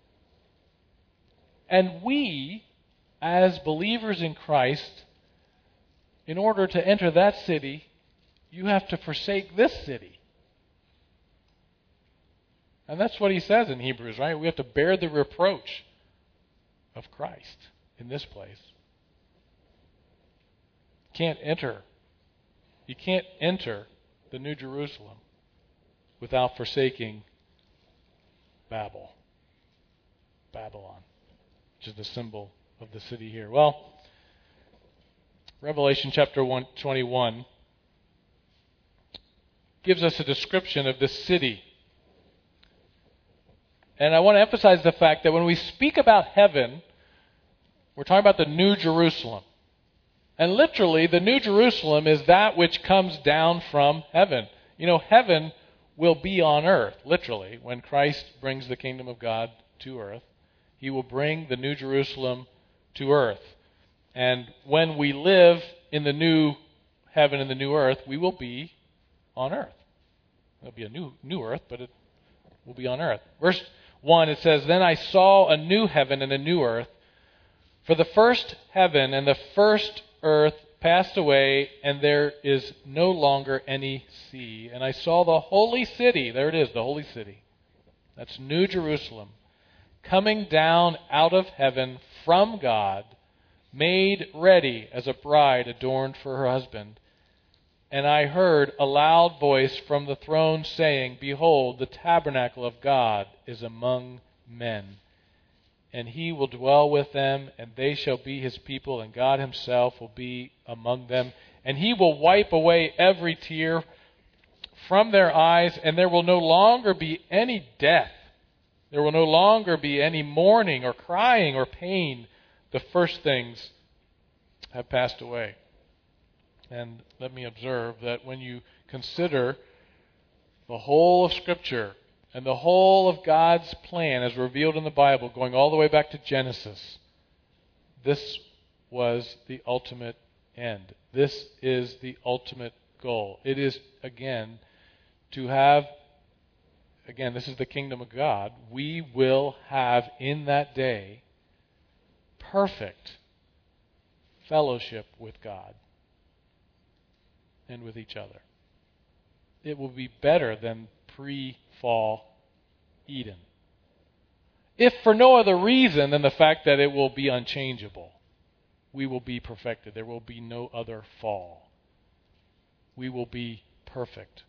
And we, as believers in Christ, in order to enter that city, you have to forsake this city. And that's what he says in Hebrews, right? We have to bear the reproach of Christ in this place. You can't enter the New Jerusalem without forsaking Babylon, which is the symbol of the city here. Well, Revelation chapter 21 gives us a description of this city. And I want to emphasize the fact that when we speak about heaven, we're talking about the New Jerusalem. And literally, the New Jerusalem is that which comes down from heaven. You know, heaven will be on earth, literally. When Christ brings the kingdom of God to earth, He will bring the New Jerusalem to earth. And when we live in the new heaven and the new earth, we will be on earth. It'll be a new earth, but it will be on earth. Verse 1, it says, "Then I saw a new heaven and a new earth, for the first heaven and the first earth passed away, and there is no longer any sea. And I saw the holy city," there it is, the holy city. That's New Jerusalem, "coming down out of heaven from God, made ready as a bride adorned for her husband. And I heard a loud voice from the throne saying, 'Behold, the tabernacle of God is among men. And He will dwell with them, and they shall be His people, and God Himself will be among them. And He will wipe away every tear from their eyes, and there will no longer be any death. There will no longer be any mourning or crying or pain. The first things have passed away.'" And let me observe that when you consider the whole of Scripture and the whole of God's plan as revealed in the Bible, going all the way back to Genesis, this was the ultimate end. This is the ultimate goal. It is, again, to have, again, this is the kingdom of God. We will have in that day perfect fellowship with God and with each other. It will be better than pre-fall Eden. If for no other reason than the fact that it will be unchangeable. We will be perfected. There will be no other fall. We will be perfect.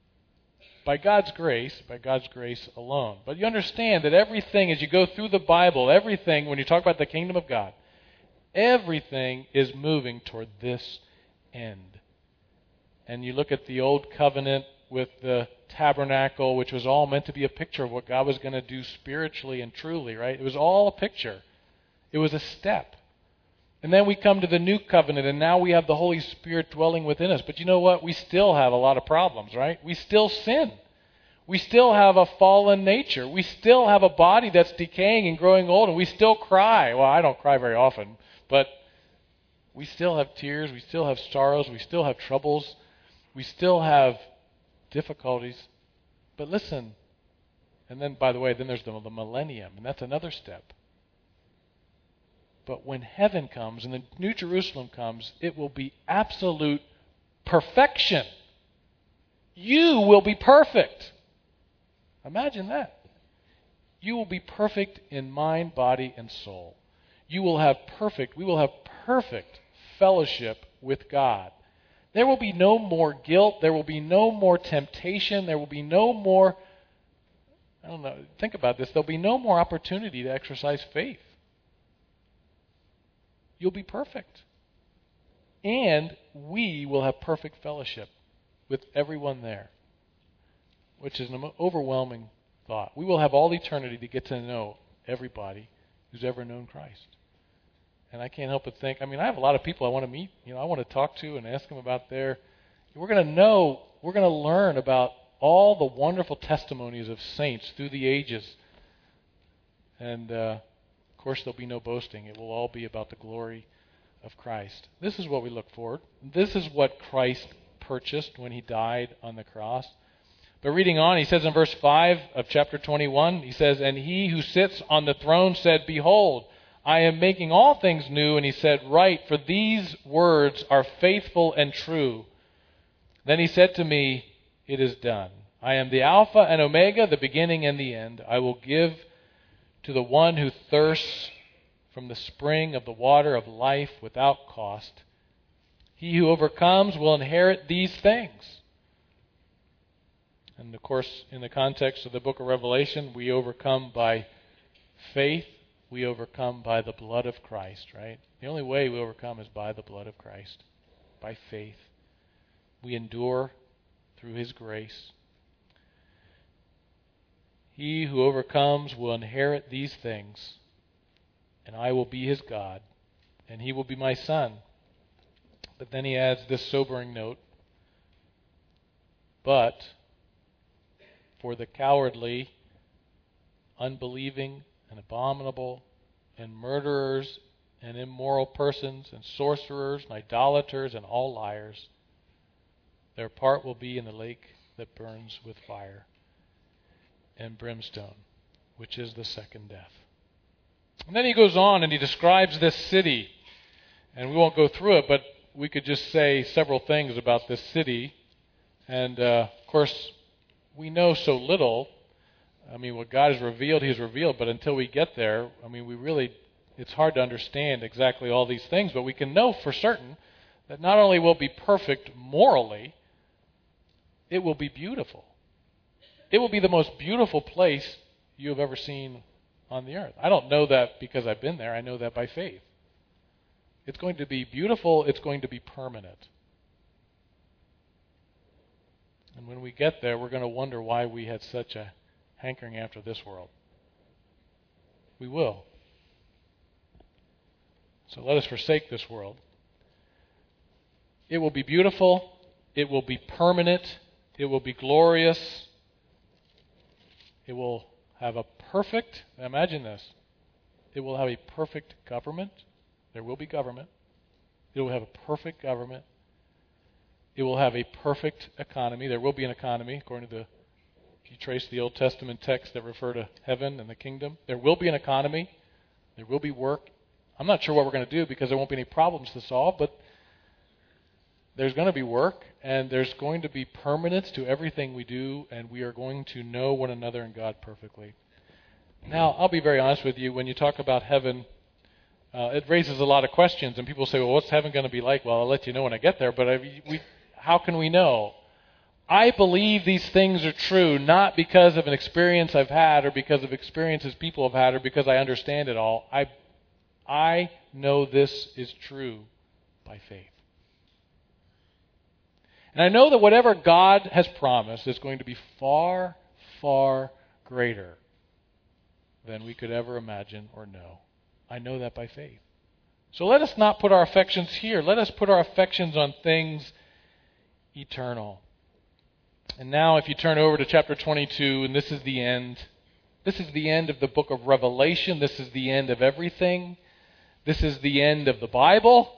By God's grace alone. But you understand that everything, as you go through the Bible, everything, when you talk about the kingdom of God, everything is moving toward this end. And you look at the Old Covenant with the tabernacle, which was all meant to be a picture of what God was going to do spiritually and truly, right? It was all a picture. It was a step. And then we come to the New Covenant, and now we have the Holy Spirit dwelling within us. But you know what? We still have a lot of problems, right? We still sin. We still have a fallen nature. We still have a body that's decaying and growing old, and we still cry. Well, I don't cry very often, but we still have tears. We still have sorrows. We still have troubles. We still have difficulties. But listen, and then, by the way, then there's the millennium, and that's another step. But when heaven comes and the New Jerusalem comes, it will be absolute perfection. You will be perfect. Imagine that. You will be perfect in mind, body, and soul. We will have perfect fellowship with God. There will be no more guilt. There will be no more temptation. There will be no more, think about this. There'll be no more opportunity to exercise faith. You'll be perfect. And we will have perfect fellowship with everyone there, which is an overwhelming thought. We will have all eternity to get to know everybody who's ever known Christ. And I can't help but think, I have a lot of people I want to meet, I want to talk to and ask them about we're going to learn about all the wonderful testimonies of saints through the ages. And, of course, there'll be no boasting. It will all be about the glory of Christ. This is what we look forward. This is what Christ purchased when He died on the cross. But reading on, he says in verse 5 of chapter 21, he says, "And He who sits on the throne said, 'Behold, I am making all things new.' And He said, 'Write, for these words are faithful and true.' Then He said to me, 'It is done. I am the Alpha and Omega, the beginning and the end. I will give to the one who thirsts from the spring of the water of life without cost. He who overcomes will inherit these things.'" And of course, in the context of the book of Revelation, we overcome by faith. We overcome by the blood of Christ, right? The only way we overcome is by the blood of Christ, by faith. We endure through His grace. He who overcomes will inherit these things, and I will be his God, and he will be my son. But then he adds this sobering note, but for the cowardly, unbelieving, and abominable, and murderers, and immoral persons, and sorcerers, and idolaters, and all liars, their part will be in the lake that burns with fire and brimstone, which is the second death. And then he goes on and he describes this city. And we won't go through it, but we could just say several things about this city. And, of course, we know so little. I mean, what God has revealed, He's revealed. But until we get there, I mean, it's hard to understand exactly all these things. But we can know for certain that not only will it be perfect morally, it will be beautiful. It will be the most beautiful place you have ever seen on the earth. I don't know that because I've been there. I know that by faith. It's going to be beautiful. It's going to be permanent. And when we get there, we're going to wonder why we had such a hankering after this world. We will. So let us forsake this world. It will be beautiful. It will be permanent. It will be glorious. It will have a perfect, imagine this, it will have a perfect government. There will be government. It will have a perfect government. It will have a perfect economy. There will be an economy, according to if you trace the Old Testament texts that refer to heaven and the kingdom. There will be an economy. There will be work. I'm not sure what we're going to do because there won't be any problems to solve, but there's going to be work, and there's going to be permanence to everything we do, and we are going to know one another and God perfectly. Now, I'll be very honest with you. When you talk about heaven, it raises a lot of questions, and people say, well, what's heaven going to be like? Well, I'll let you know when I get there, but how can we know? I believe these things are true, not because of an experience I've had or because of experiences people have had or because I understand it all. I know this is true by faith. And I know that whatever God has promised is going to be far, far greater than we could ever imagine or know. I know that by faith. So let us not put our affections here. Let us put our affections on things eternal. And now if you turn over to chapter 22, and this is the end. This is the end of the book of Revelation. This is the end of everything. This is the end of the Bible.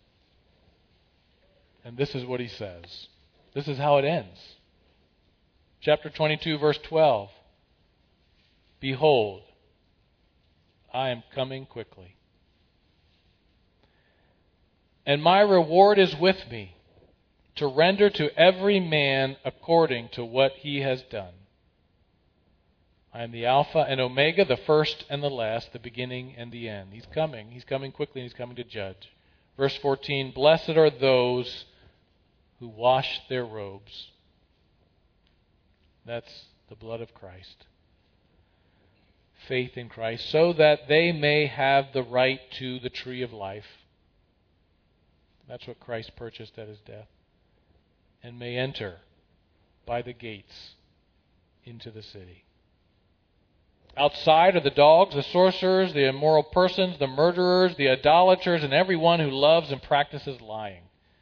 And this is what he says. This is how it ends. Chapter 22, verse 12. Behold, I am coming quickly. And my reward is with me, to render to every man according to what he has done. I am the Alpha and Omega, the first and the last, the beginning and the end. He's coming. He's coming quickly, and He's coming to judge. Verse 14, blessed are those who wash their robes. That's the blood of Christ. Faith in Christ, so that they may have the right to the tree of life. That's what Christ purchased at His death. And may enter by the gates into the city. Outside are the dogs, the sorcerers, the immoral persons, the murderers, the idolaters, and everyone who loves and practices lying.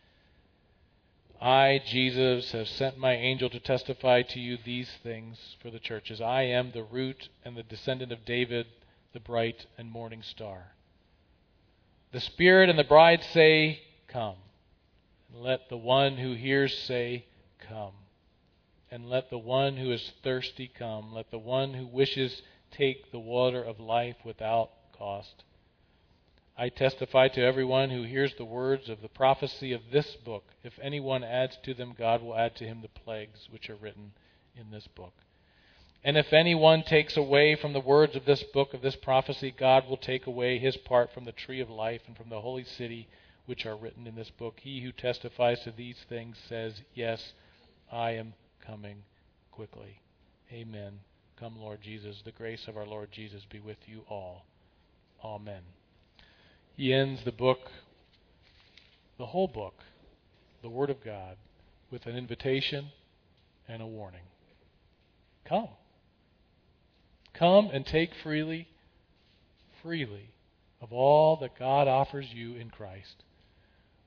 I, Jesus, have sent my angel to testify to you these things for the churches. I am the root and the descendant of David, the bright and morning star. The Spirit and the bride say, come. And let the one who hears say, come. And let the one who is thirsty come. Let the one who wishes take the water of life without cost. I testify to everyone who hears the words of the prophecy of this book. If anyone adds to them, God will add to him the plagues which are written in this book. And if anyone takes away from the words of this book, of this prophecy, God will take away his part from the tree of life and from the holy city which are written in this book. He who testifies to these things says, yes, I am coming quickly. Amen. Come, Lord Jesus. The grace of our Lord Jesus be with you all. Amen. He ends the book, the whole book, the Word of God, with an invitation and a warning. Come. Come and take freely of all that God offers you in Christ.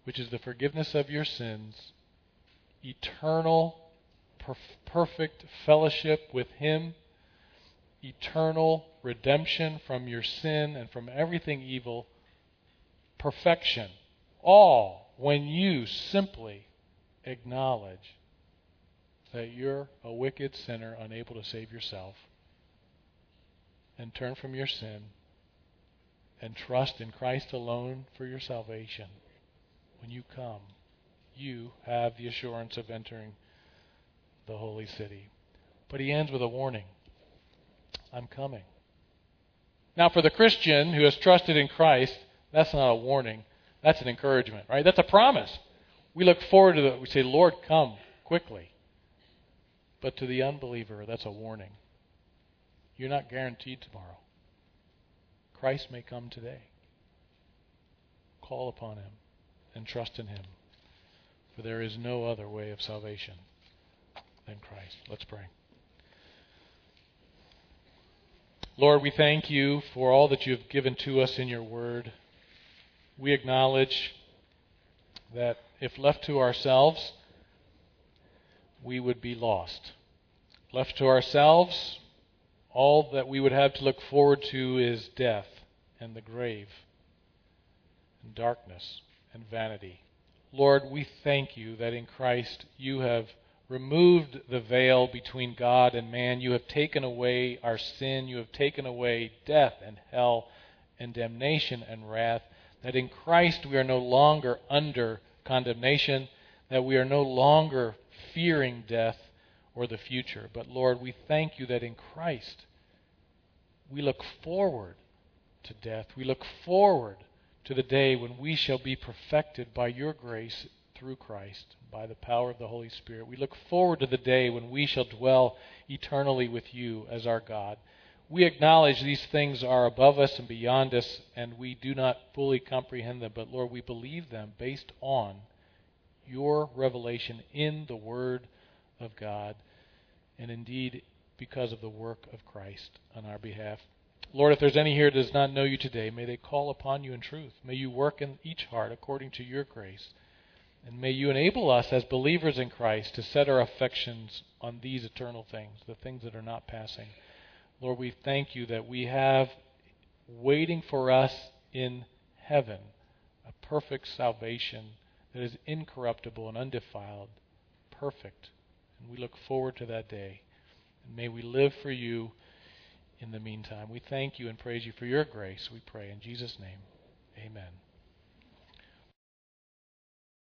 which is the forgiveness of your sins, eternal, perfect fellowship with Him, eternal redemption from your sin and from everything evil, perfection, all when you simply acknowledge that you're a wicked sinner unable to save yourself, and turn from your sin and trust in Christ alone for your salvation. When you come, you have the assurance of entering the holy city. But he ends with a warning. I'm coming. Now, for the Christian who has trusted in Christ, that's not a warning. That's an encouragement, right? That's a promise. We look forward to it. We say, Lord, come quickly. But to the unbeliever, that's a warning. You're not guaranteed tomorrow. Christ may come today. Call upon Him and trust in Him. For there is no other way of salvation than Christ. Let's pray. Lord, we thank You for all that You have given to us in Your Word. We acknowledge that if left to ourselves, we would be lost. Left to ourselves, all that we would have to look forward to is death and the grave and darkness and vanity. Lord, we thank You that in Christ You have removed the veil between God and man. You have taken away our sin. You have taken away death and hell and damnation and wrath. That in Christ we are no longer under condemnation, that we are no longer fearing death or the future. But Lord, we thank You that in Christ we look forward to death. We look forward to the day when we shall be perfected by Your grace through Christ, by the power of the Holy Spirit. We look forward to the day when we shall dwell eternally with You as our God. We acknowledge these things are above us and beyond us, and we do not fully comprehend them. But Lord, we believe them based on Your revelation in the Word of God, and indeed because of the work of Christ on our behalf. Lord, if there's any here that does not know You today, may they call upon You in truth. May You work in each heart according to Your grace. And may You enable us as believers in Christ to set our affections on these eternal things, the things that are not passing. Lord, we thank You that we have waiting for us in heaven a perfect salvation that is incorruptible and undefiled, perfect. And we look forward to that day. And may we live for You in the meantime. We thank You and praise You for Your grace, we pray in Jesus' name. Amen.